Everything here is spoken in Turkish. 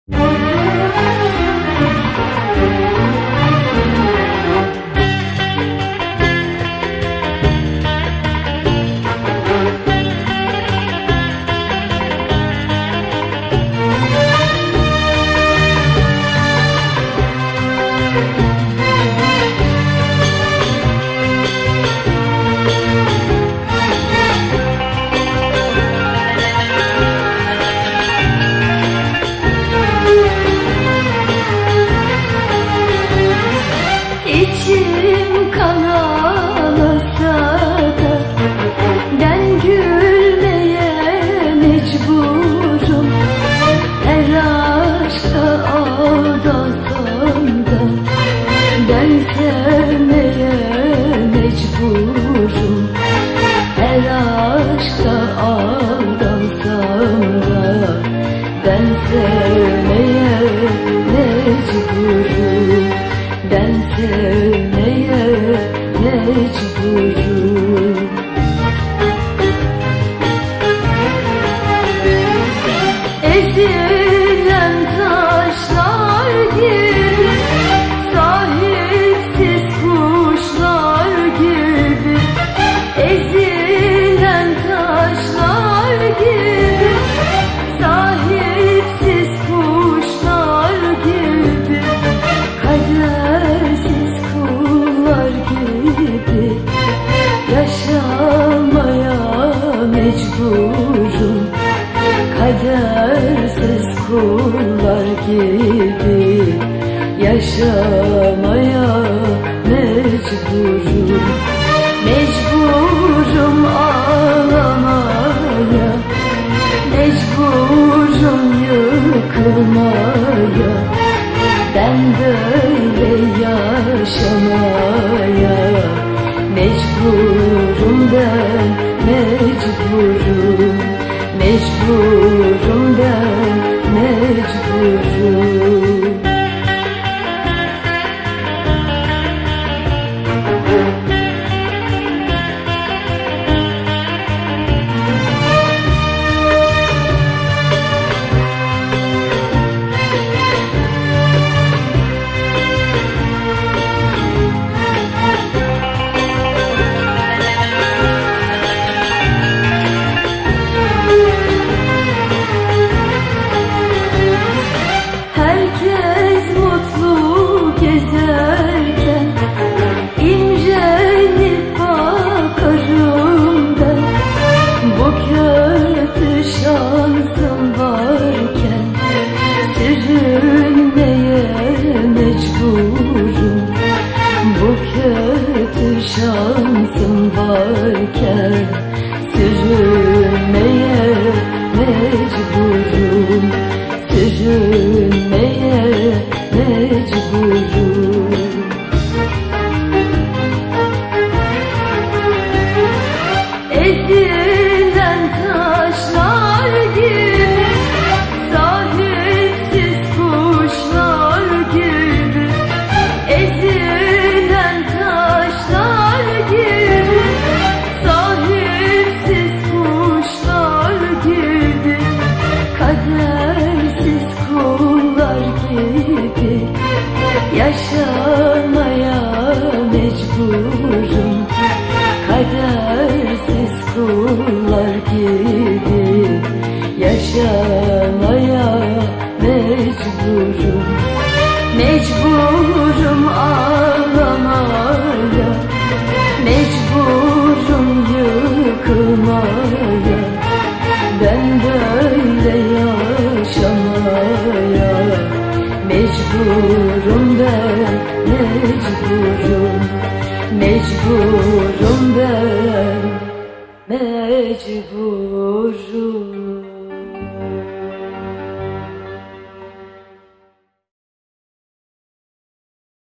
İçim kanalasa da ben gülmeye mecburum. Her aşkta aldasam da ben sevmeye mecburum. Her aşkta aldasam da ben sevmeye mecburum. Ben sevmeye mecburum. Ezilen taşlar gibi, sahipsiz kuşlar gibi. Ezilen taşlar gibi, sahipsiz kuşlar gibi. Kadersiz kullar gibi yaşamaya mecburum. Kadersiz kullar gibi yaşamaya mecburum. Mecburum ağlamaya, mecburum yıkılmaya. Ben böyle yaşamaya mecburum, ben mecburum. Mecburum, ben mecburum. Herkes mutlu gezerken imrenip bakarım ben. Bu kötü şansım varken sürünmeye mecburum. Bu kötü şansım varken sürünmeye mecburum. Sürünmeye mecburum. Ezilen taşlar gibi, sahipsiz kuşlar gibi. Ezilen taşlar gibi, sahipsiz kuşlar gibi. Kadersiz kullar gibi yaşamaya mecburum. Kadersiz kullar gibi yaşamaya mecburum. Mecburum ağlamaya, mecburum yıkılmaya. Ben böyle yaşamaya mecburum, ben mecburum. Mecburum, ben mecburum.